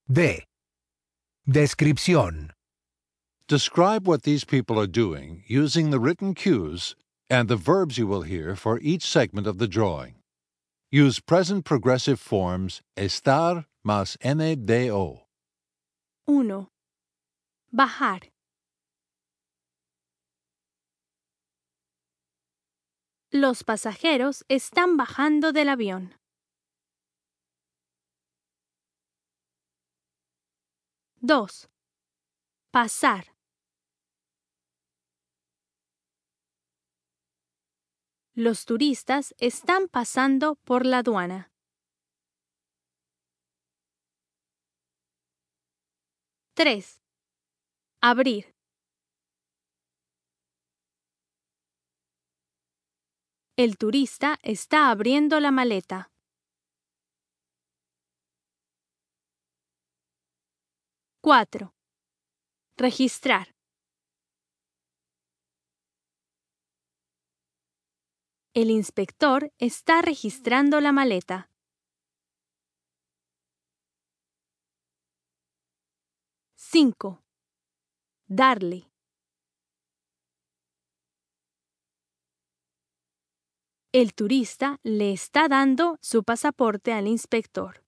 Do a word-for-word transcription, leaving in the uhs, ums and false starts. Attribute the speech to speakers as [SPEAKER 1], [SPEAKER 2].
[SPEAKER 1] D. Descripción.
[SPEAKER 2] Describe what these people are doing using the written cues and the verbs you will hear for each segment of the drawing. Use present progressive forms estar más mdo.
[SPEAKER 3] uno. Bajar. Los pasajeros están bajando del avión. dos. Pasar. Los turistas están pasando por la aduana. tres. Abrir. El turista está abriendo la maleta. cuatro. Registrar. El inspector está registrando la maleta. cinco. Darle. El turista le está dando su pasaporte al inspector.